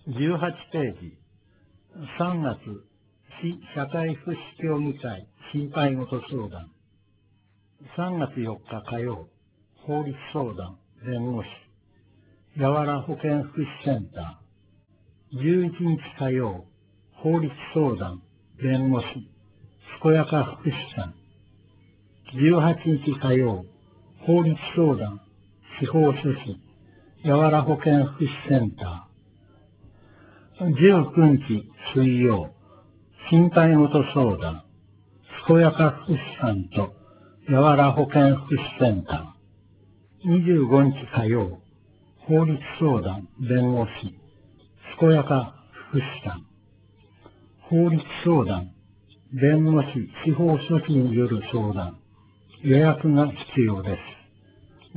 18ページ。3月、市社会福祉協議会心配事相談。3月4日火曜、法律相談、弁護士。やわら保健福祉センター。11日火曜、法律相談、弁護士。健やか福祉さん。18日火曜、法律相談、司法書士。やわら保健福祉センター。19日水曜、心配事相談、健やか福祉さんとやわら保健福祉センター。25日火曜、法律相談、弁護士、健やか福祉さん。法律相談、弁護士、司法書士による相談、予約が必要です。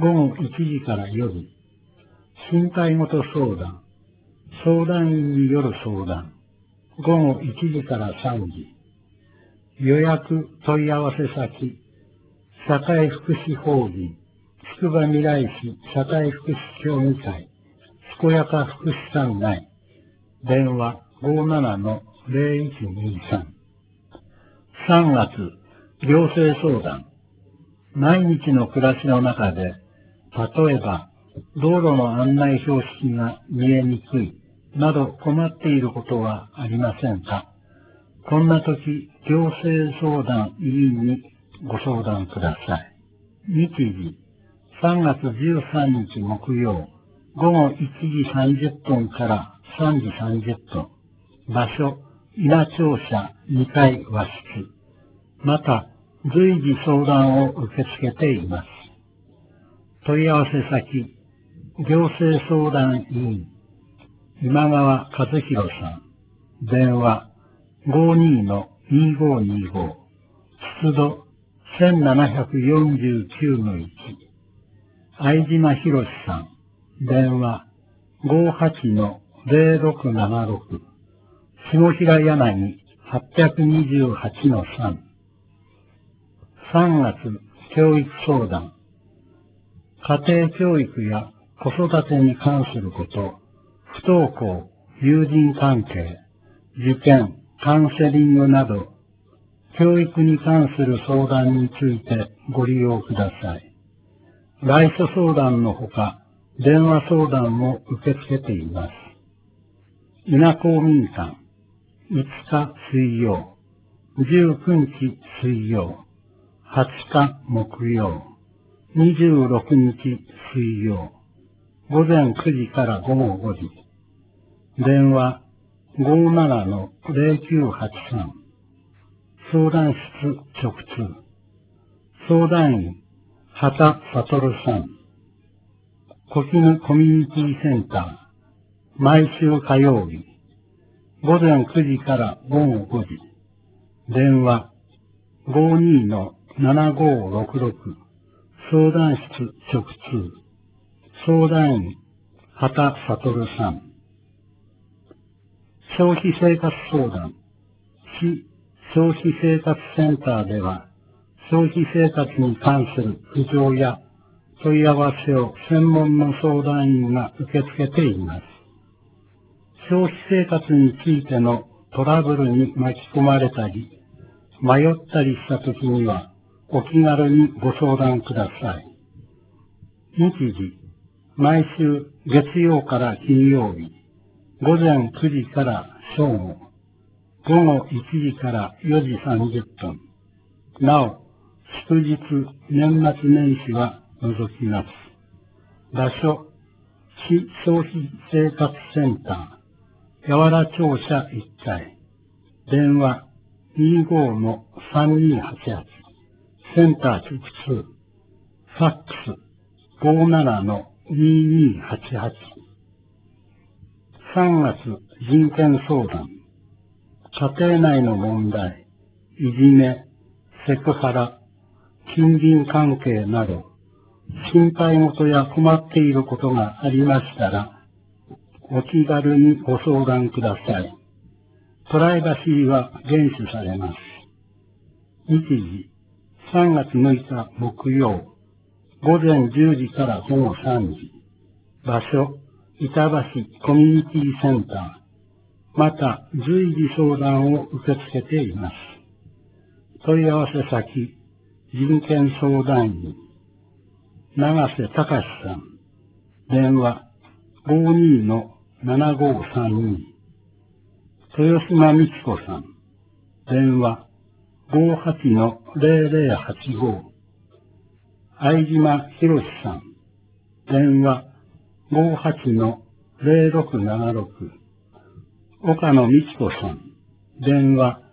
午後1時から4時。心配事相談、相談員による相談、午後1時から3時。予約問い合わせ先、社会福祉法人、つくばみらい市社会福祉協議会、健やか福祉さん内、電話 57-0123。3月、行政相談。毎日の暮らしの中で、例えば、道路の案内標識が見えにくい、など困っていることはありませんか？こんな時、行政相談委員にご相談ください。日時、3月13日木曜、午後1時30分から3時30分。場所、稲庁舎2階和室。また、随時相談を受け付けています。問い合わせ先、行政相談委員、今川和弘さん。電話 52-2525。出土1749-1。相島博さん。電話 58-0676。下平柳 828-3。3月、教育相談。家庭教育や子育てに関すること、不登校、友人関係、受験、カウンセリングなど、教育に関する相談についてご利用ください。来所相談のほか、電話相談も受け付けています。稲公民館、5日水曜、19日水曜、20日木曜、26日水曜、午前9時から午後5時。電話 57-0983。相談室直通。相談員、畑悟さん。小絹コミュニティセンター。毎週火曜日。午前9時から午後5時。電話 52-7566。相談室直通。相談員、畑悟さん。消費生活相談。市消費生活センターでは、消費生活に関する苦情や問い合わせを専門の相談員が受け付けています。消費生活についてのトラブルに巻き込まれたり、迷ったりしたときには、お気軽にご相談ください。日時、毎週月曜から金曜日、午前9時から正午、午後1時から4時30分。なお、祝日、年末年始は除きます。場所、市消費生活センター、やわら庁舎1階。電話 25-3288。センター直通。ファックス 57-2288。3月、人権相談。家庭内の問題、いじめ、セクハラ、近隣関係など、心配事や困っていることがありましたら、お気軽にご相談ください。プライバシーは厳守されます。日時、3月6日木曜、午前10時から午後3時。場所、板橋コミュニティセンタまた、随時相談を受け付けています。問い合わせ先、人権相談員、長瀬隆さん、電話 52-7532、豊島美智子さん、電話 58-0085、相島博さん、電話 58-0676、岡野美智子さん、電話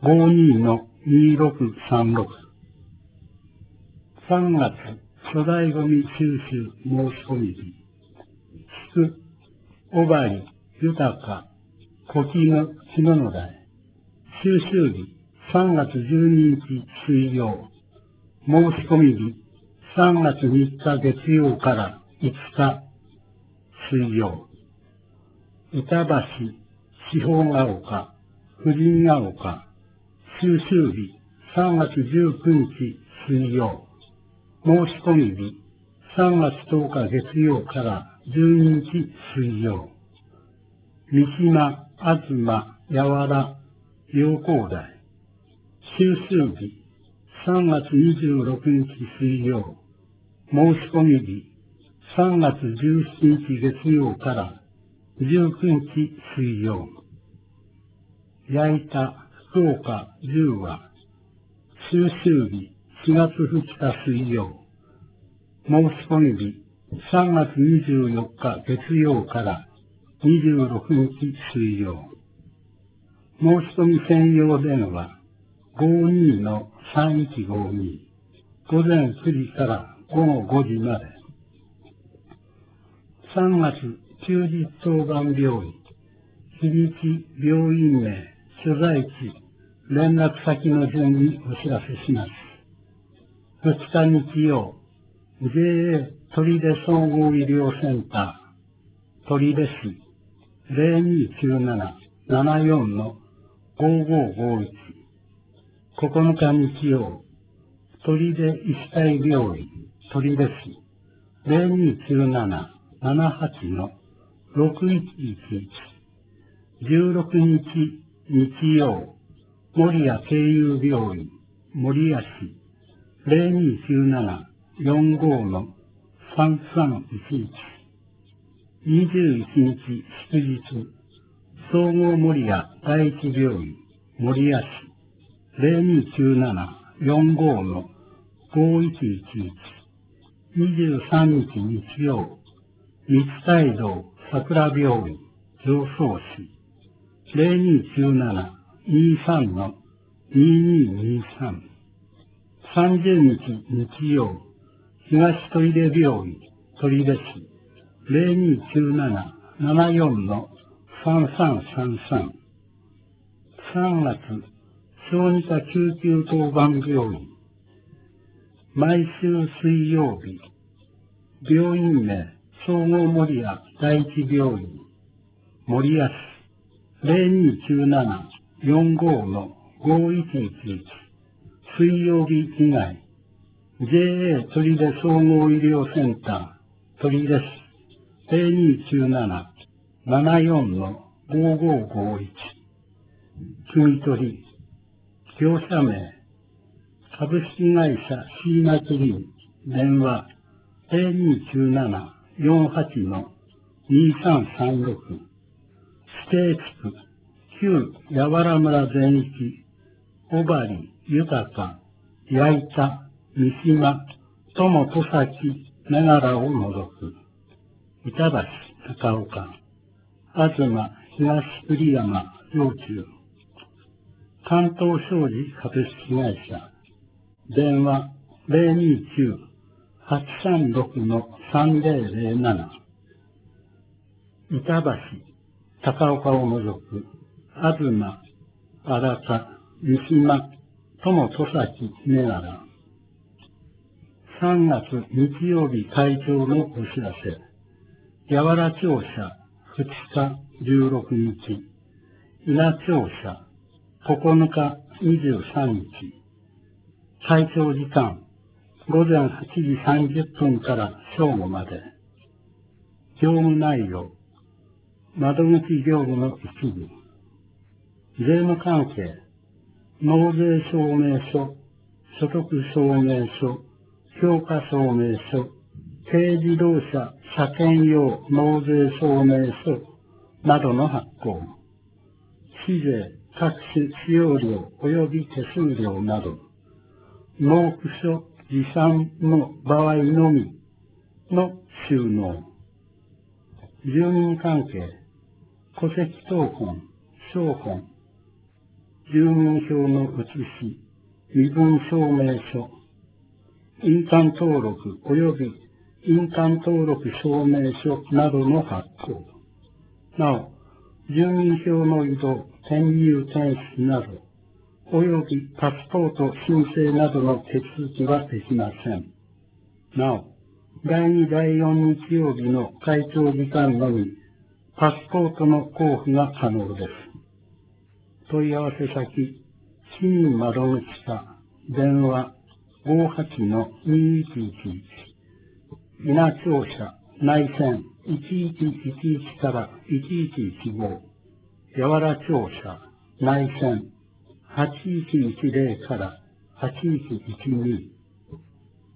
52-2636。3月、粗大ゴミ収集申し込み日。祝、小針、豊、小絹、日野の台。収集日、3月12日水曜。申し込み日、3月3日月曜から5日水曜。板橋、四方ヶ丘、婦人ヶ丘。収集日、3月19日水曜。申し込み日、3月10日月曜から12日水曜。三島、東、八原、陽光台。収集日、3月26日水曜。申し込み日、3月17日月曜から19日水曜。矢板、福岡、10話。収集日、4月2日水曜。申し込み日、3月24日月曜から26日水曜。申し込み専用電話 52-3152。午前9時から午後5時まで。3月、休日当番病院。日にち、病院名、所在地、連絡先の順にお知らせします。2日日曜、JA 取手総合医療センター、取手市 0297-74-5551。9日日曜、取手医師会病院、取手市 0297-78-6111。16日日曜、守谷慶友病院、守谷市 0297-45-3311。21日祝日、総合守谷第一病院、守谷市 0297-45-5111。23日日曜、三街道桜病院、常総市 0297-23-2223。30日日曜、東取手病院、取手市 0297-74-3333。3月、小児科救急当番病院。毎週水曜日、病院名、総合守谷第一病院、守谷市 0297-45-5111。水曜日以外、JA 取手総合医療センター、取手市 0297-74-5551。汲み取り、業者名、株式会社シーナクリーン、電話 0297-48-2336。指定地区、旧八原村全域、小針、豊、矢板、三島、友戸崎、根柄を除く。板橋、高岡、東、東栗山、上中。関東商事株式会社。電話 029-836-3007。板橋、高岡を除く。東、荒川、三島、友戸崎、根柄。3月日曜日会長のお知らせ。八原庁舎2日16日。伊那庁舎9日23日。会長時間午前8時30分から正午まで。業務内容。窓口業務の一部。 税務関係、納税証明書、所得証明書、評価証明書、軽自動車車検用納税証明書などの発行、市税、各種使用料及び手数料など、納付書持参の場合のみの収納、住民関係、戸籍謄本、証本、住民票の写し、身分証明書、印鑑登録及び印鑑登録証明書などの発行。なお、住民票の移動、転入転出など、及びパスポート申請などの手続きはできません。なお、第2、第4日曜日の会長時間のみ、パスポートの交付が可能です。問い合わせ先、市民窓口課、電話58-2111、稲庁舎、内線1111から1115、八原庁舎、内線8110から8112、